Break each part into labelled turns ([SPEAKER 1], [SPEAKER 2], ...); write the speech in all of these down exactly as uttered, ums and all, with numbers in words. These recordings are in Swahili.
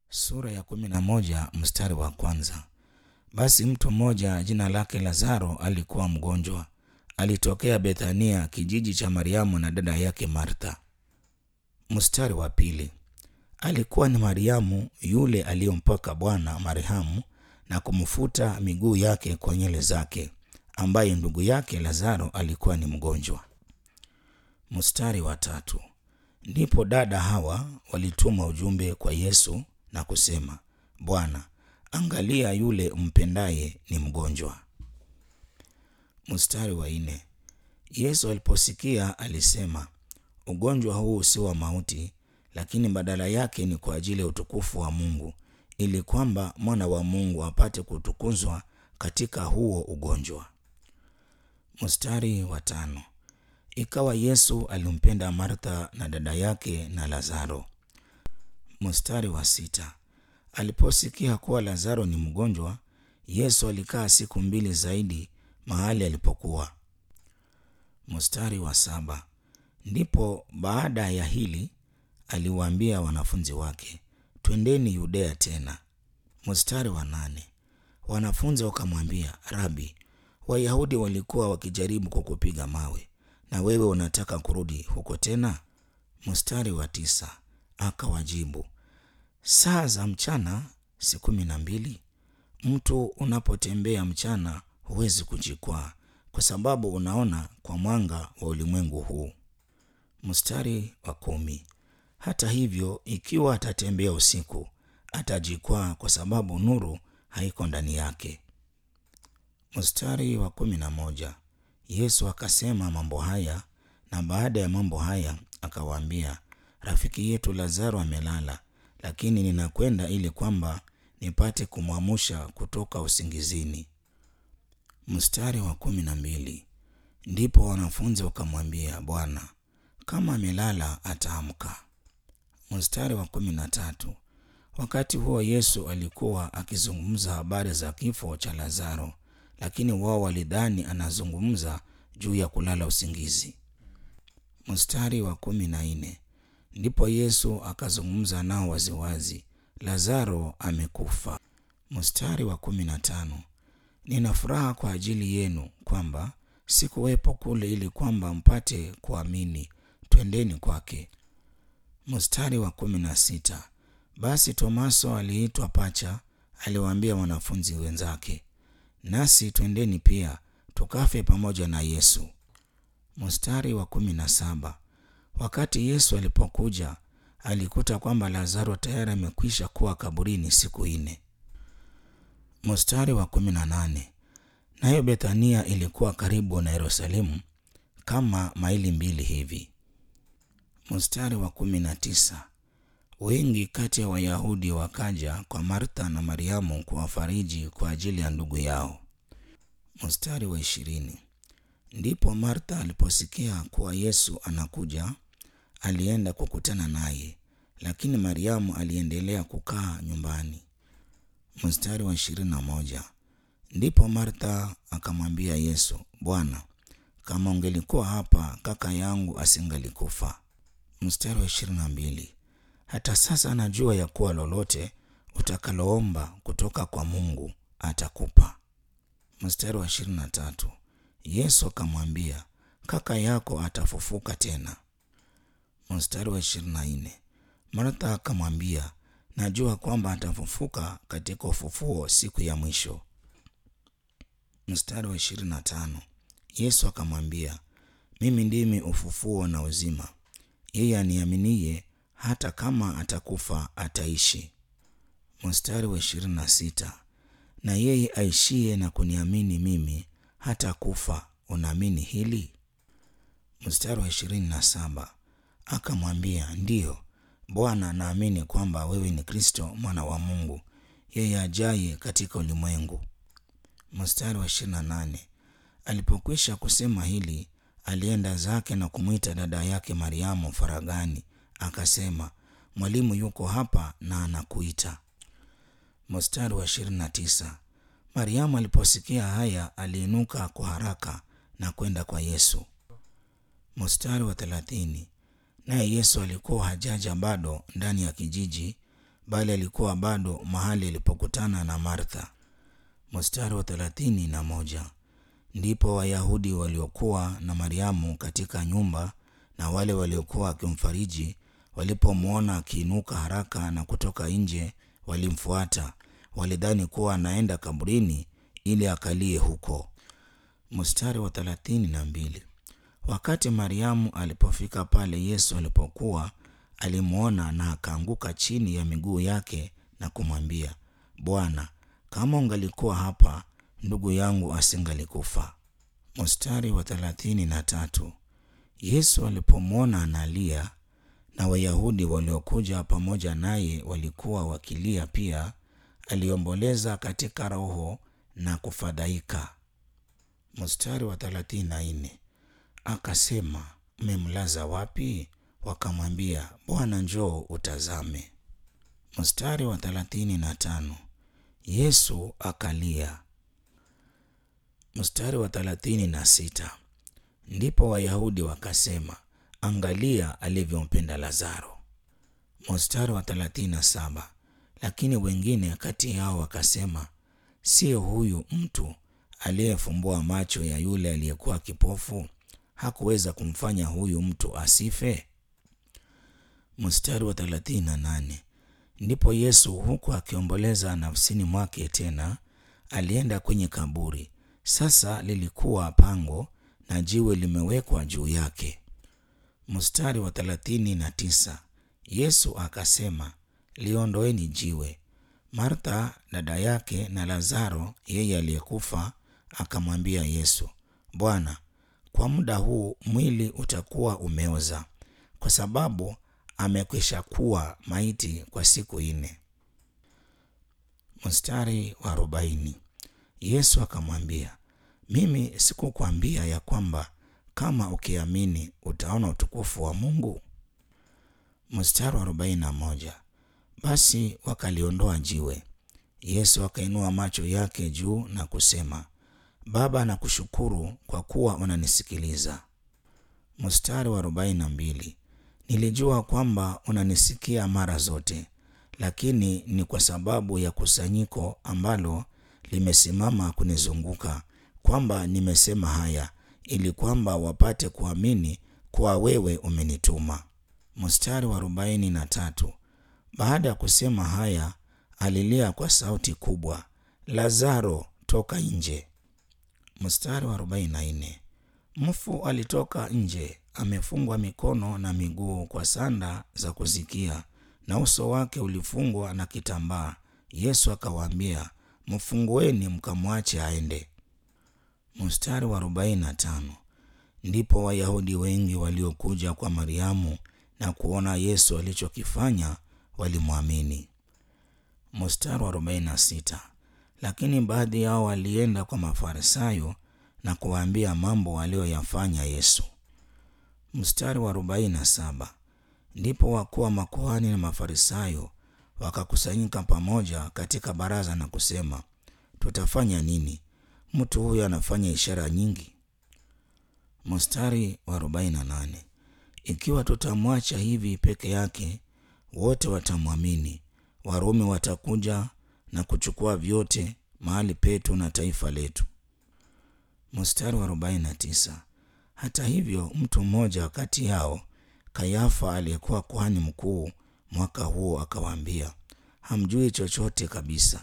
[SPEAKER 1] Sura ya kumi na moja mstari wa kwanza. Basi mtu mmoja jina lake Lazaro alikuwa mgonjwa. Alitokea Bethania, kijiji cha Mariamu na dada yake Martha. Mstari wa pili. Alikuwa ni Mariamu yule aliyompaka Bwana marhamu na kumfuta miguu yake kwa nywele zake, ambaye ndugu yake Lazaro alikuwa ni mgonjwa. Mstari wa tatu. Ndipo dada hawa walituma ujumbe kwa Yesu na kusema, Bwana, angalia yule umpendaye ni mgonjwa. Mstari wa nne. Yesu aliposikia alisema, ugonjwa huu si wa mauti, lakini badala yake ni kwa ajili ya utukufu wa Mungu, ili kwamba mwana wa Mungu apate kutukuzwa katika huo ugonjwa. Mstari wa tano. Ikawa Yesu alimpenda Martha na dada yake na Lazaro. Mstari wa sita. Aliposikia kuwa Lazaro ni mgonjwa, Yesu alikaa siku mbili zaidi mahali alipokuwa. Mstari wa saba. Ndipo baada ya hili aliwaambia wanafunzi wake, twendeni Yudea tena. Mstari wa nane. Wanafunzi wakamwambia, Rabi, Wayahudi walikuwa wakijaribu kukupiga mawe, na wewe unataka kurudi huko tena? Mstari wa tisa. Akawajibu, saa za mchana si kumi na mbili? Mtu unapotembea mchana huwezi kujikwaa, kwa sababu unaona kwa mwanga wa ulimwengu huu. Mstari wa kumi. Hata hivyo, ikiwa atatembea usiku, atajikwaa, kwa sababu nuru haiko ndani yake. Mstari wa kumi na moja. Yesu akasema mambo haya, na baada ya mambo haya akawaambia, rafiki yetu Lazaro amelala, lakini ninakwenda ili kwamba nipate kumwamsha kutoka usingizini. Mstari wa kumi na mbili. Ndipo wanafunzi wakamwambia, Bwana, kama amelala ataamka. Mstari wa kumi na tatu. Wakati huo Yesu alikuwa akizungumza habari za kifo cha Lazaro, lakini wao walidhani anazungumza juu ya kulala usingizi. Mstari wa kumi na nne. Ndipo Yesu akazungumza nao waziwazi, Lazaro amekufa. Mstari wa kumi na tano. Nina furaha kwa ajili yenu kwamba sikuwepo kule ili kwamba mpate kuamini. Twendeni kwake. Mstari wa kumi na sita. Basi Tomaso aliitwa Pacha aliwaambia wanafunzi wenzake, nasi twendeni pia tukafe pamoja na Yesu. Mstari wa kumi na saba. Wakati Yesu alipokuja, alikuta kwamba Lazaro tayari amekwisha kuwa kaburini siku nne. Mstari wa kumi na nane. Nayo Bethania ilikuwa karibu na Yerusalemu kama maili mbili hivi. Mstari wa kumi na tisa. Wengi kati ya Wayahudi wakaja kwa Martha na Mariamu kuwafariji kwa ajili ya ndugu yao. Mstari wa ishirini. Ndipo Martha aliposikia kuwa Yesu anakuja, alienda kukutana naye, lakini Mariamu aliendelea kukaa nyumbani. Mstari wa ishirini na moja. Ndipo Martha akamwambia Yesu, Bwana, kama ungelikuwa hapa kaka yangu asingalikufa. Mstari wa ishirini na mbili. Hata sasa najua ya kuwa lolote utakaloomba kutoka kwa Mungu atakupa. Mstari wa ishirini na tatu. Yesu akamwambia, kaka yako atafufuka tena. Mstari wa ishirini na nne. Martha akamwambia, najua kwamba atafufuka katika ufufuo siku ya mwisho. Mstari wa ishirini na tano. Yesu akamwambia, mimi ndimi ufufuo na uzima. Yeye aniaminiye hata kama atakufa ataishi. Mstari wa ishirini na sita. Na yeye aishie na kuniamini mimi hata kufa, unaamini hili? Mstari wa ishirini na saba. Akamwambia, ndiyo Bwana, naamini kwamba wewe ni Kristo mwana wa Mungu, yeye ajaye katika ulimwengu. Mstari wa ishirini na nane. Alipokwisha kusema hili, alienda zake na kumwita dada yake Mariamu faragani, akasema, mwalimu yuko hapa na anakuita. Mstari wa ishirini na tisa. Mariamu aliposikia haya aliinuka kwa haraka na kwenda kwa Yesu. Mstari wa thelathini. Naye Yesu alikuwa hajaja bado ndani ya kijiji, bali alikuwa bado mahali alipokutana na Martha. Mstari wa thelathini na moja. Ndipo Wayahudi waliokuwa na Mariamu katika nyumba na wale waliokuwa wakimfariji walipomwona akiinuka haraka na kutoka nje, walimfuata. Walidhani kuwa anaenda kaburini ili akalie huko. Mstari wa thelathini na mbili. Wakati Mariamu alipofika pale Yesu alipokuwa, alimwona na akaanguka chini ya miguu yake na kumwambia, Bwana, kama ungalikuwa hapa, ndugu yangu asingalikufa. Mstari wa thelathini na tatu. Yesu alipomwona analia na Wayahudi waliokuja pamoja naye walikuwa wakilia pia, aliomboleza katika roho na kufadhaika. Mstari wa thelathini na nne. Akasema, mmemlaza wapi? Wakamwambia, Bwana, njoo utazame. Mstari wa thelathini na tano. Yesu akalia. Mstari wa thelathini na sita. Ndipo Wayahudi wakasema, angalia alivyompenda Lazaro. Mstari wa thelathini na saba. Lakini wengine kati yao wakasema, sio huyu mtu aliyefumbua macho ya yule aliyekuwa kipofu hakuweza kumfanya huyu mtu asife? Mstari wa thelathini na nane. Ndipo Yesu huku akiomboleza nafsini mwake tena, alienda kwenye kaburi. Sasa lilikuwa pango na jiwe limewekwa juu yake. Mstari wa thelathini na tisa. Yesu akasema, liondoeni jiwe. Martha dada yake na Lazaro yeye aliyekufa akamwambia Yesu, Bwana, kwa muda huu mwili utakuwa umeoza, kwa sababu amekwisha kuwa maiti kwa siku nne. Mstari wa arobaini. Yesu akamwambia, mimi sikukwambia ya kwamba kama ukiamini utaona utukufu wa Mungu? Mstari wa arobaini na moja. Basi wakaliondoa jiwe. Yesu akainua macho yake juu na kusema, Baba, nakushukuru kwa kuwa unanisikiliza. Mstari wa arobaini na mbili. Nilijua kwamba unanisikia mara zote, lakini ni kwa sababu ya kusanyiko ambalo limesimama kunizunguka kwamba nimesema haya, ili kwamba wapate kuamini kuwa wewe umenituma. Mstari wa arobaini na tatu. Baada ya kusema haya, alilia kwa sauti kubwa, Lazaro, toka nje. Mstari wa arobaini na nne. Mfu alitoka nje, amefungwa mikono na miguu kwa sanda za kuzikia, na uso wake ulifungwa na kitambaa. Yesu akawaambia, mfungueni mkamwache aende. Mstari wa arobaini na tano. Ndipo Wayahudi wengi waliokuja kwa Mariamu na kuona Yesu alichokifanya walimwamini. Mstari wa arobaini na sita. Lakini baadhi yao walienda kwa Mafarisayo na kuwaambia mambo aliyoyafanya Yesu. Mstari wa arobaini na saba. Ndipo wakuu wa makuhani na Mafarisayo wakakusanyika pamoja katika baraza na kusema, tutafanya nini? Mtu huyu anafanya ishara nyingi. Mstari wa arobaini na nane. Ikiwa tutamwacha hivi peke yake, wote watamwamini. Warumi watakuja na kuchukua vyote, mahali petu na taifa letu. Mstari wa arobaini na tisa. Hata hivyo mtu mmoja kati yao, Kayafa, aliyekuwa kuhani mkuu mwaka huo, akawaambia, hamjui chochote kabisa.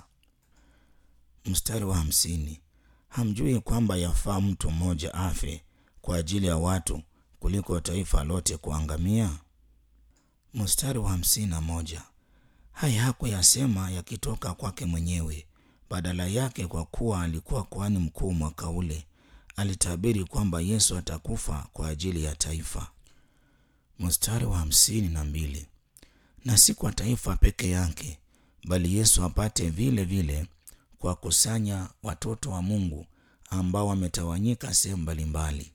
[SPEAKER 1] Mstari wa hamsini. Hamjui kwamba yafaa mtu mmoja afe kwa ajili ya watu kuliko taifa lote kuangamia? Mstari wa hamsini na moja. Haya hakuyasema yakitoka kwake mwenyewe, badala yake, kwa kuwa alikuwa kuhani mkuu mwaka ule, alitabiri kwamba Yesu atakufa kwa ajili ya taifa. Mstari wa hamsini na mbili. Na si kwa taifa peke yake, bali Yesu apate vile vile kwa kusanya watoto wa Mungu ambao wametawanyika sehemu mbalimbali.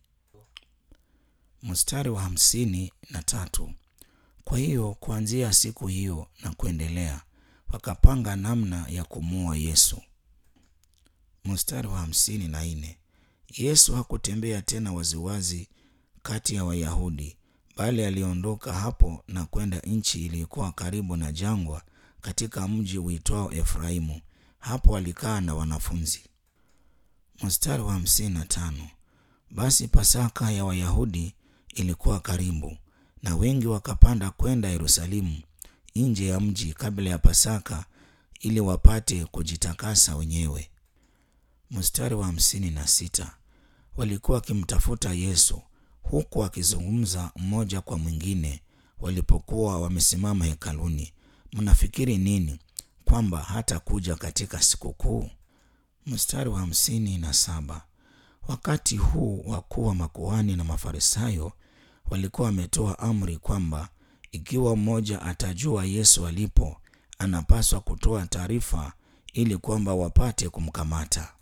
[SPEAKER 1] Mstari wa hamsini na tatu. Kwa hiyo kuanzia siku hiyo na kuendelea wakapanga namna ya kumuua Yesu. Mstari wa hamsini na nne. Yesu hakutembea tena waziwazi kati ya Wayahudi, bali aliondoka hapo na kwenda nchi iliyokuwa karibu na jangwa katika mji uitwao Efraimu. Hapo alikaa na wanafunzi. Mstari wa hamsini na tano. Basi Pasaka ya Wayahudi ilikuwa karibu, na wengi wakapanda kwenda Yerusalemu nje ya mji kabla ya Pasaka ili wapate kujitakasa wenyewe. Mstari wa hamsini na sita. Walikuwa wakimtafuta Yesu huku wakizungumza mmoja kwa mwingine walipokuwa wamesimama hekaluni, mnafikiri nini? Kwamba hata kuja katika sikukuu? Mstari wa hamsini na saba. Wakati huu wakuu wa makuhani na Mafarisayo walikuwa wametoa amri kwamba ikiwa mmoja atajua Yesu alipo, anapaswa kutoa taarifa ili kwamba wapate kumkamata.